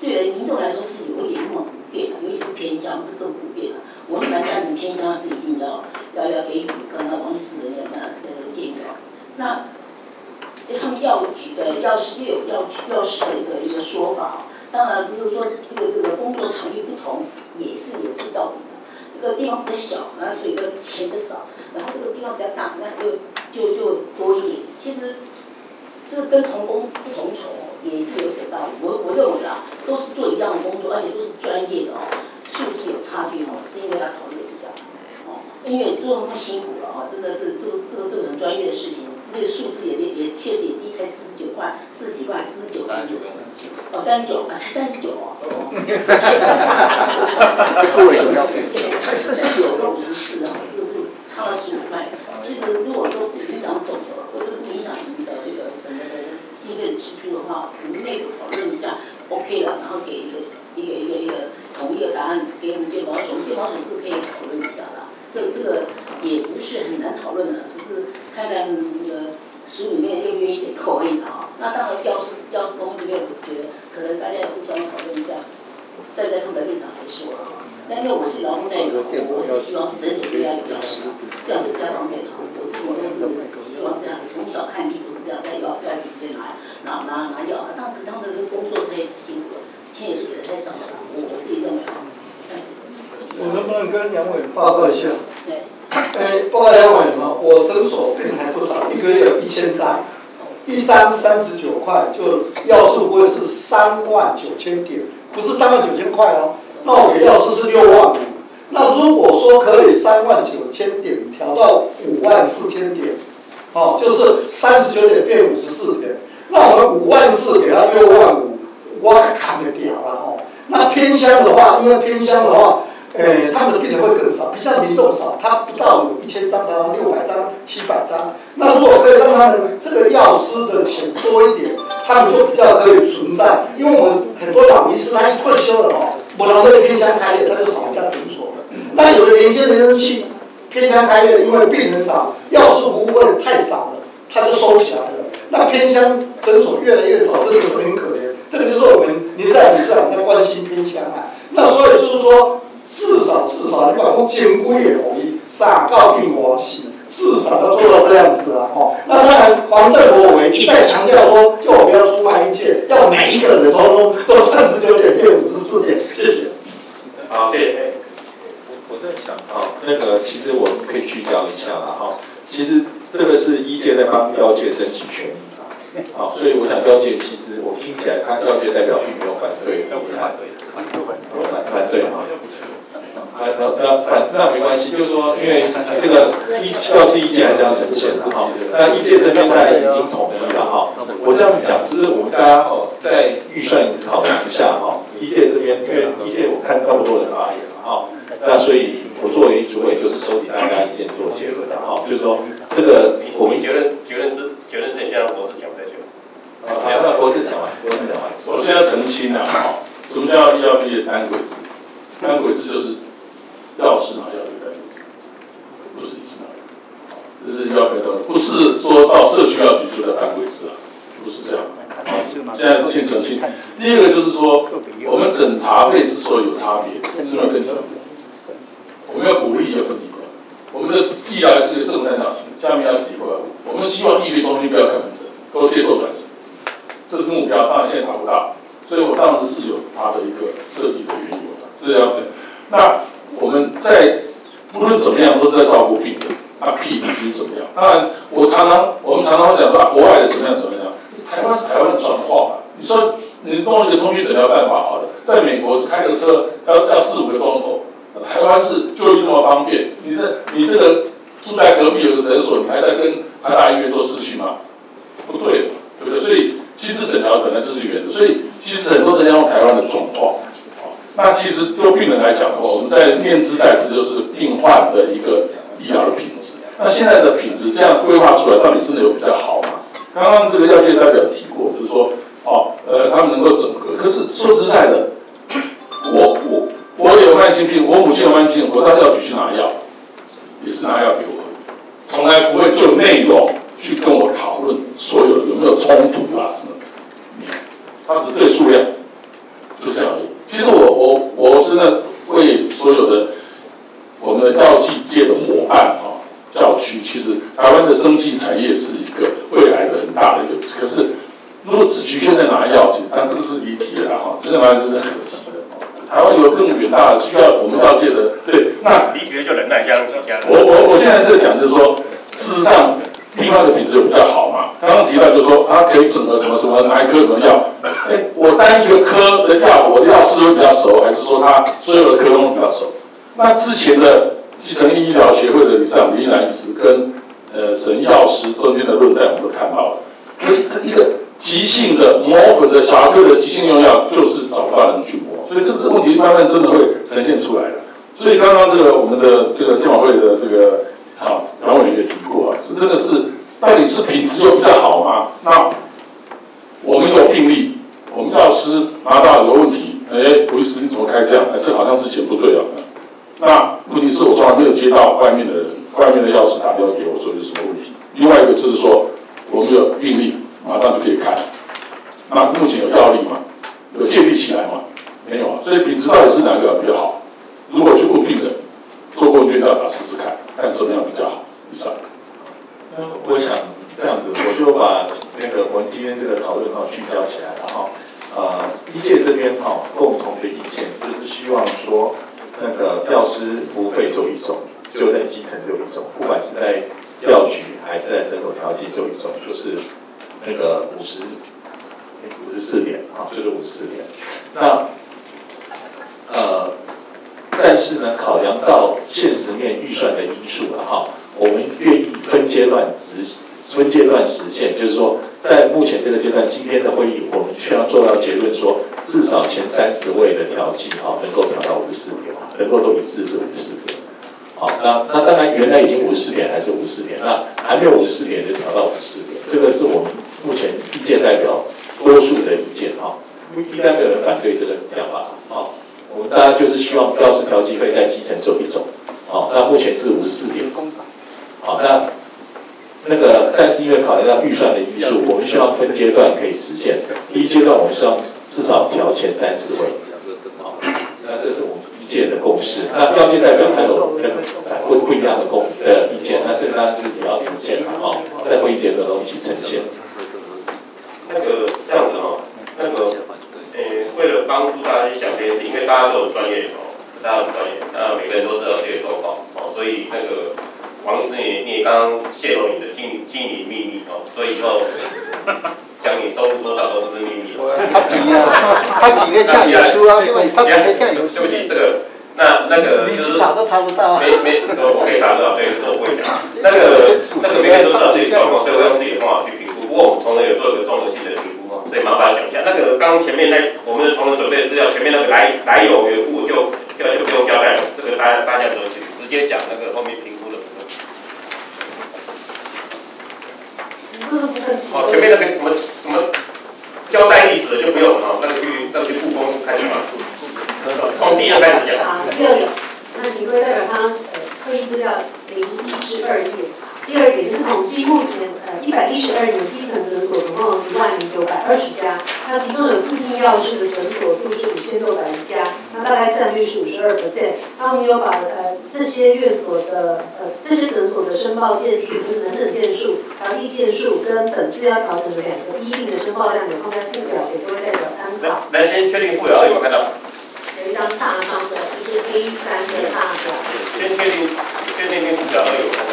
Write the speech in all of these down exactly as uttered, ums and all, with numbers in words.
对民众来说是有一点那么不便的，尤其是偏乡是更不便的。我们蛮赞成偏乡是一定要要要给予刚刚王律师的那那建议。那他们药局的药师也有药药师的一个一个说法，当然就是说这个这个工作场域不同也是也是道理的。这个地方比较小，那所以个钱就少，然后这个地方比较大，那就就就多一点。其实这跟同工不同酬也是有点道理。我我认为啊，都是做一样的工作，而且都是专业的哦，数字有差距哦，是应该要讨论一下哦。因为做那么辛苦了哦，真的是这个这个这个很专业的事情。这个数字也也确实也低，才四十九块，四十几块，四十九块，哦，三十九啊，才三十九哦。 为什么要才四十九跟五十四啊，这个是差了十五块。其实如果说不影响总额，或者不影响你的这个整个的经费的支出的话，我们内部讨论一下 ，OK 了，然后给一个一个一个一个统一的答案给我们健保署，健保署是可以讨论一下的。这这个也不是很难讨论的，只是看看那个书里面愿不愿意点扣而已啊。那当然药师药师公这边，我是觉得可能大家也互相讨论一下，站在他们的立场来说啊。那因为我是劳工代表，我是希望诊所不要有药师的，这样是比较方便的。我自己我是希望这样，从小看病都是这样，在药药局里面拿拿拿拿药，当时他们的工作太辛苦了，钱也是给的太少了，我我自己认为啊。 我能不能跟杨委员报告一下？ 对。 哎，报告杨委员嘛，我诊所病还不少，一个月有一千张，一张三十九块，就药师不会是三万九千点，不是三万九千块哦。那我给药师是六万五。那如果说可以三万九千点调到五万四千点，哦，就是三十九点变五十四点，那我们五万四给他六万五，我砍得掉了哦。那偏乡的话，因为偏乡的话。呃，他们的病人会更少，比较民众少，他不到有一千张，常常六百张、七百张。那如果可以让他们这个药师的钱多一点，他们就比较可以存在。因为我们很多老医师他一退休了哦，不能在偏乡开业，他就少一家诊所了。那有的年轻人去偏乡开业，因为病人少，药师服务会太少了，他就收起来了。那偏乡诊所越来越少，这个是很可怜。这个就是我们林在理事长在关心偏乡啊。那所以就是说。至少至少，你把讲监规的容易，傻到病活死，至少要做到这样子啊！哦，那当然，黄振国委一再强调说，就我们要出卖一切，要每一个人通通都三十九点变五十四点，谢谢。 好，谢谢。我在想啊，那个其实我们可以聚焦一下了哈。其实这个是医界在帮药界争取权益啊，好，所以我想药界其实我听起来，他药界代表并没有反对，不是反对，反反对啊。那那反那没关系，就是说，因为这个医要是意见还是要呈现的哈。那医界这边大家已经统一了哈。我这样子讲，就是我们大家哦，在预算考量一下哈。医界这边，因为医界我看那么多人发言了哈，那所以我作为主委就是收集大家意见做结论的哈。就是说，这个我们结论结论之结论之前先让博士讲再讲。 好，那博士讲完，博士讲完。 首先要澄清啊，哈，什么叫医药费的单轨制？单轨制就是药师拿药就单轨制，不是医师拿药，这是医药费的，不是说到社区药局就叫单轨制啊，不是这样。现在先澄清。第一个就是说，我们诊查费之所以有差别，是因为分级。我们要鼓励要分级管，我们的既来是正三角形，下面要几块。我们希望医学中心不要看门诊，都接受转诊，这是目标。当然现在达不到，所以我当时是有它的一个设计的缘由的，这样的。那我们在不论怎么样，都是在照顾病人。啊，品质怎么样？当然，我常常我们常常会讲说啊，国外的怎么样怎么样。台湾是台湾的转化嘛。你说你弄一个通讯诊疗办法好了，在美国是开个车要要四五个钟头，台湾是就医这么方便。你这你这个住在隔壁有个诊所，你还在跟台大医院做视讯吗？不对的，对不对？所以亲自诊疗本来就是原则，所以其实很多人要用台湾的转化。那其实就病人来讲的话，我们在念之在之就是病患的一个医疗的品质。那现在的品质这样规划出来，到底真的有比较好吗？刚刚这个药界代表提过，就是说，哦，呃，他们能够整合。可是说实在的，我我我有慢性病，我母亲有慢性病，我到药局去拿药，也是拿药给我，从来不会就内容去跟我讨论所有有没有冲突啊什么的，他只对数量，就这样。 真的为所有的我们的药剂界的伙伴啊，教区，其实台湾的生技产业是一个未来的很大的一个，可是如果只局限在拿药，其实它这个是离题了哈，真的蛮真的很可惜的。台湾有更远大的需要我们药界的，对，那离题了就忍耐，这样几家。 我我我现在是讲就是说，事实上病患的品质比较好嘛。刚刚提到就是说，它可以整合什么什么哪一科什么药，哎，我单一个科的药，我的药师会比较熟，还是说他所有的科都比较熟？那之前的基层医疗协会的理事长李英兰医师跟呃沈药师中间的论战，我们都看到了，就是一个急性的磨粉的小儿科的急性用药，就是找不到人去磨，所以这个问题慢慢真的会呈现出来的。所以刚刚这个我们的这个监委会的这个啊杨委员也提过啊，这真的是到底是品质有比较好吗？那我们有病例，我们药师拿到有问题，哎，不是你怎么开这样？哎，这好像之前不对啊。那问题是我从来没有接到外面的人、外面的药师打电话给我说有什么问题。另外一个就是说，我们有病例，马上就可以看。那目前有药力吗？有建立起来吗？没有啊。所以品质到底是哪个比较好？如果去问病人，做过问卷调查试试看，看怎么样比较好。以上。 那我想这样子，我就把那个我们今天这个讨论哈聚焦起来了哈。呃，医界这边哈共同的意见就是希望说。那个药师服务费就一种，就在基层就一种，不管是在药局还是在人口调剂就一种，就是那个五十五十四点啊，就是五十四点。那呃，但是呢，考量到现实面预算的因素了哈，我们愿意分阶段执分阶段实现，就是说，在目前这个阶段，今天的会议我们需要做到结论说，至少前三十位的调剂哈能够调到五十四点。能够都一致是五十四点，好，那那当然原来已经五十四点还是五十四点，那还没有五十四点就调到五十四点，这个是我们目前意见代表多数的意见哈，应该没有人反对这个讲法啊。我们大家就是希望药师调剂费在基层走一走，好，那目前是五十四点，好，那那个但是因为考虑到预算的因素，我们希望分阶段可以实现。第一阶段我们希望至少调前三十位，好，那这是我们。意见的共识，那药界代表他有跟反不不一样的共的意见，那这个当然是也要呈现的哈，在会议结合中一起呈现。 那个这样子哦，那个呃，为了帮助大家去想这件事，因为大家都有专业哦，大家都有专业，那每个人都知道自己的状况哦，所以那个王师你你刚刚泄露你的经经营秘密哦，所以以后讲你收入多少都是秘密。 他比啊，他比个价有输啊，因为他比个价有输。 对不起，这个那那个就是查都查不到。 没没，我可以查得到，对，这我不会讲。那个那个每个人都知道自己的状况，所以我用自己的方法去评估。不过我们同仁有做一个综合性的评估哦，所以麻烦讲一下。那个刚刚前面那我们的同仁准备的资料，前面那个来来由缘故就就就不用交代了，这个大家大家都直接讲那个后面评估的部分。哦，前面那个什么什么交代历史的就不用了哈，那个去那个去复工开始吧。从第一个开始讲。 啊，第二个，那请各位代表他呃会议资料零一至二页。第二点就是统计目前呃一百一十二年基层诊所总共有一万零九百二十家，那其中有附近药师的诊所数是五千六百一家，那大概占率是五十二 percent。那我们有把呃这些院所的呃这些诊所的申报件数，就是能诊件数、调剂件数跟本次要调整的两个医病的申报量有放在附表给各位代表参考。 来，先确定附表有没有看到？ 有一张大张的，就是 A 三的大表。 先确定，确定附表有看到。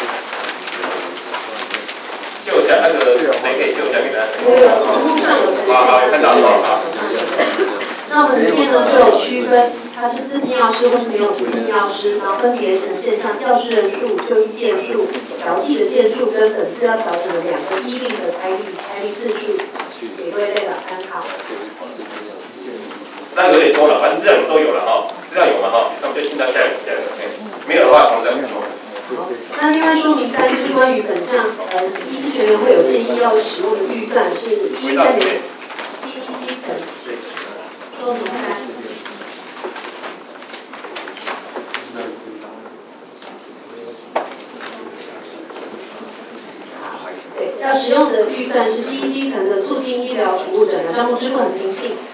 秀一下那个谁可以秀一下给大家？ 网络上有呈现。 好，看到了。 那我们里面呢就有区分，它是自聘药师或是没有自聘药师，然后分别呈现像药师人数、就医件数、调剂的件数跟本次要调整的两个医病的开立开立次数，给各位代表参考。 那有点多了，反正资料你都有了哈，资料有了哈，那我们就进到下一个下一个。没有的话，同志补充。 好，那另外说明在就是关于本项呃医师全员会有建议药使用的预算是一三年西医基层说明三。对，要使用的预算是西医基层的促进医疗服务诊疗项目支付很平性，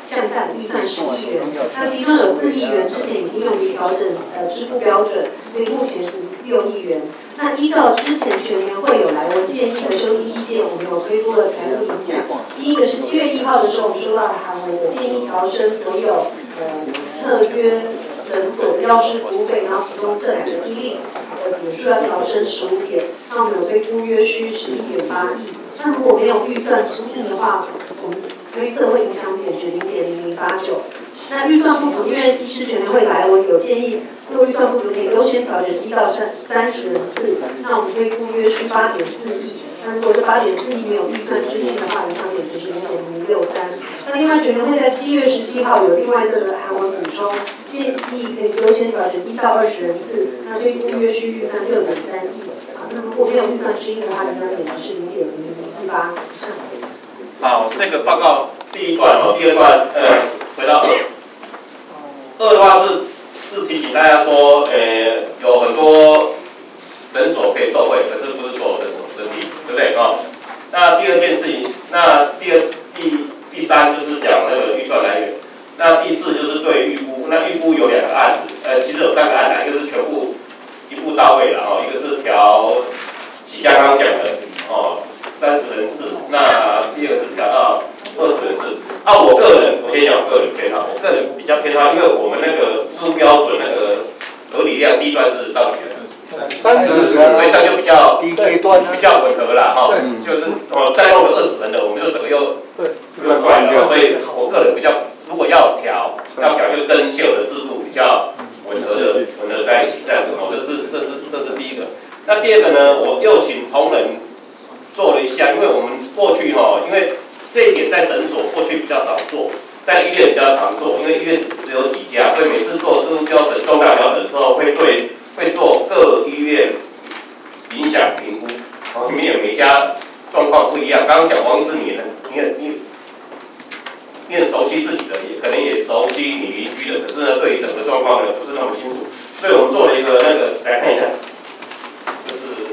向下的预算十亿元，那其中有四亿元之前已经用于调整呃支付标准，所以目前是六亿元。那依照之前全年会有来我建议的修订意见，我们有推出了财务影响。第一个是七月一号的时候，我们收到的函文，有建议调升所有呃特约诊所的药师服务费，然后其中这两个一例呃点数要调升十五点，那我们有推估约需十一点八亿。那如果没有预算指引的话，我们推测会影响点是零点零零八九。那预算不足，因为医师全年会来，我有建议，若预算不足可以优先调整一到三三十人次，那我们推估约需八点四亿。那如果这八点四亿没有预算支应的话，影响点就是零点零六三。那另外全年会在七月十七号有另外这个函文补充，建议可以优先调整一到二十人次，那推估约需预算六点三亿。啊，那如果没有预算支应的话，影响点就是零点零零四八以上。 好，这个报告第一段哦，第二段呃，回到二。二的话是是提醒大家说，呃，有很多诊所可以受惠，可是不是所有诊所，这是第一，对不对啊？那第二件事情，那第二第第三就是讲那个预算来源，那第四就是对预估，那预估有两个案子，呃，其实有三个案子，一个是全部一步到位了哦，一个是调起家刚刚讲的哦，三十人次，那第二个是调到二十人次。啊，我个人，我先讲我个人偏好，我个人比较偏好，因为我们那个支付标准那个合理量第一段是到几人？ 三十， 所以这样就比较第一阶段比较吻合啦，哈，就是哦，再弄个二十人的，我们就整个又又怪了，所以我个人比较，如果要调，要调就跟现有的制度比较吻合的，吻合在一起，这样子哦，这是这是这是第一个。那第二个呢，我又请同仁做了一下，因为我们过去哈，因为这一点在诊所过去比较少做，在医院比较常做，因为医院只有几家，所以每次做支付标准、重大标准的时候，会对会做各医院影响评估，哦，因为每家状况不一样。刚刚讲王医师，你你很你你很熟悉自己的，也可能也熟悉你邻居的，可是呢，对于整个状况呢不是那么清楚，所以我们做了一个那个来看一下，就是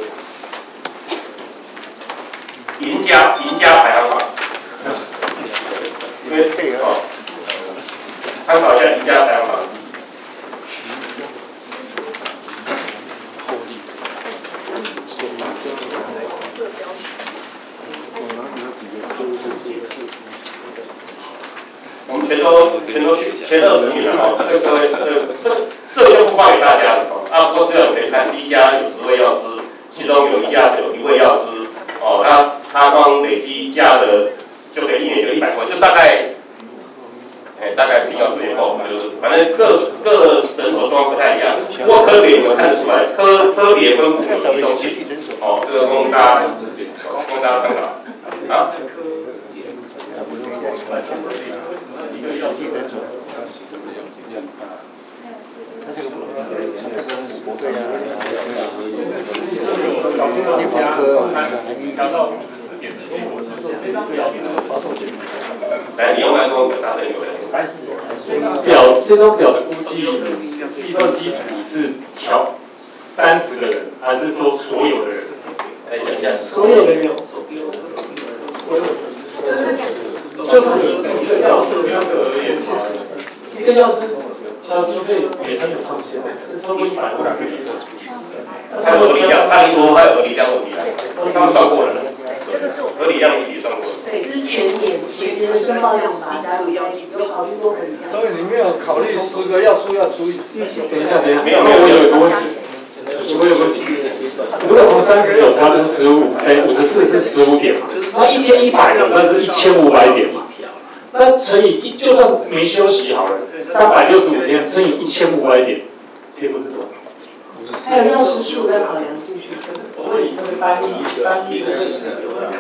赢家赢家排行榜。因为哦，参考一下赢家排行榜。我们全都全都去前二十名了哦，这个这这这个就不发给大家了哦。啊，不过这样你可以看，第一家有十位药师，其中有一家只有一位药师哦，他他光累积价的。就可以一年有一百块，就大概，哎、欸，大概平药师也够，就是反正各各诊所状况不太一样。不过科别你们看得出来，科科别分布有集中性，哦，这个供大家供大家参考。啊。 调到五十四点七， 来，你用来跟我打针有没表这张表的估计计算基础是调三十个人，还是说所有的人？ 来讲一下。 所有的人。 所有的人。就是一个药师相对而言，一个药师交经费给他有上限，超过一百万可以得出去。 他有合理量，他说他有合理量问题来，他们算过了。这个是我合理量一题算过了。 对，这是全年全年的申报量把它加入在一起，有考虑过合理量。 所以你没有考虑十个要素要除以十。 等一下，等一下， 没有没有， 我有一个问题，我有个问题。如果从三十九调成十五，哎，五十四是十五点嘛？那一天一百个，那是一千五百点嘛？那乘以一，就算没休息好了，三百六十五天乘以一千五百点，贴不是多少？ 还有药师数要考量进去。 所以班一班一的。